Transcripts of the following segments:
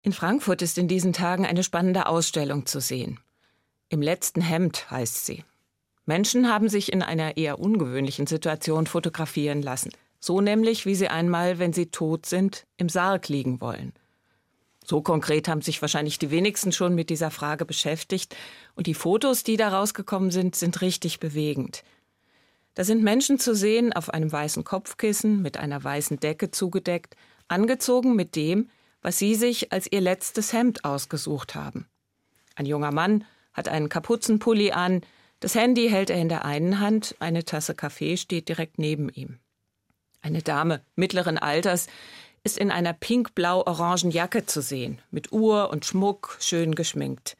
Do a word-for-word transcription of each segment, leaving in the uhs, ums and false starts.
In Frankfurt ist in diesen Tagen eine spannende Ausstellung zu sehen. Im letzten Hemd heißt sie. Menschen haben sich in einer eher ungewöhnlichen Situation fotografieren lassen. So nämlich, wie sie einmal, wenn sie tot sind, im Sarg liegen wollen. So konkret haben sich wahrscheinlich die wenigsten schon mit dieser Frage beschäftigt. Und die Fotos, die da rausgekommen sind, sind richtig bewegend. Da sind Menschen zu sehen auf einem weißen Kopfkissen, mit einer weißen Decke zugedeckt, angezogen mit dem, was sie sich als ihr letztes Hemd ausgesucht haben. Ein junger Mann hat einen Kapuzenpulli an, das Handy hält er in der einen Hand, eine Tasse Kaffee steht direkt neben ihm. Eine Dame mittleren Alters ist in einer pink-blau-orangen Jacke zu sehen, mit Uhr und Schmuck, schön geschminkt.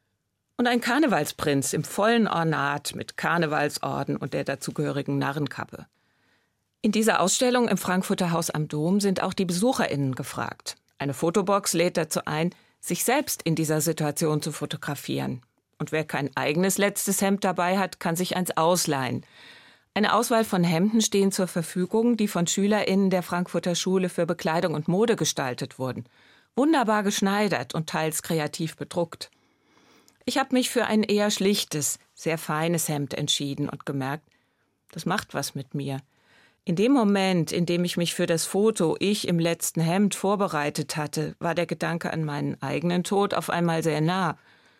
Und ein Karnevalsprinz im vollen Ornat mit Karnevalsorden und der dazugehörigen Narrenkappe. In dieser Ausstellung im Frankfurter Haus am Dom sind auch die BesucherInnen gefragt. Eine Fotobox lädt dazu ein, sich selbst in dieser Situation zu fotografieren. Und wer kein eigenes letztes Hemd dabei hat, kann sich eins ausleihen. Eine Auswahl von Hemden stehen zur Verfügung, die von SchülerInnen der Frankfurter Schule für Bekleidung und Mode gestaltet wurden. Wunderbar geschneidert und teils kreativ bedruckt. Ich habe mich für ein eher schlichtes, sehr feines Hemd entschieden und gemerkt, das macht was mit mir. In dem Moment, in dem ich mich für das Foto Ich im letzten Hemd vorbereitet hatte, war der Gedanke an meinen eigenen Tod auf einmal sehr nah.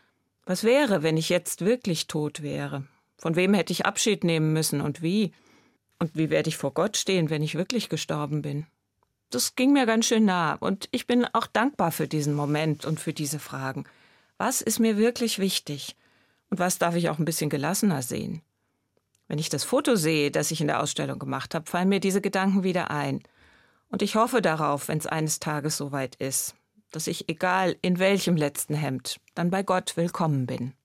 Was wäre, wenn ich jetzt wirklich tot wäre? Von wem hätte ich Abschied nehmen müssen und wie? Und wie werde ich vor Gott stehen, wenn ich wirklich gestorben bin? Das ging mir ganz schön nah und ich bin auch dankbar für diesen Moment und für diese Fragen. Was ist mir wirklich wichtig? Und was darf ich auch ein bisschen gelassener sehen? Wenn ich das Foto sehe, das ich in der Ausstellung gemacht habe, fallen mir diese Gedanken wieder ein. Und ich hoffe darauf, wenn es eines Tages soweit ist, dass ich, egal in welchem letzten Hemd, dann bei Gott willkommen bin.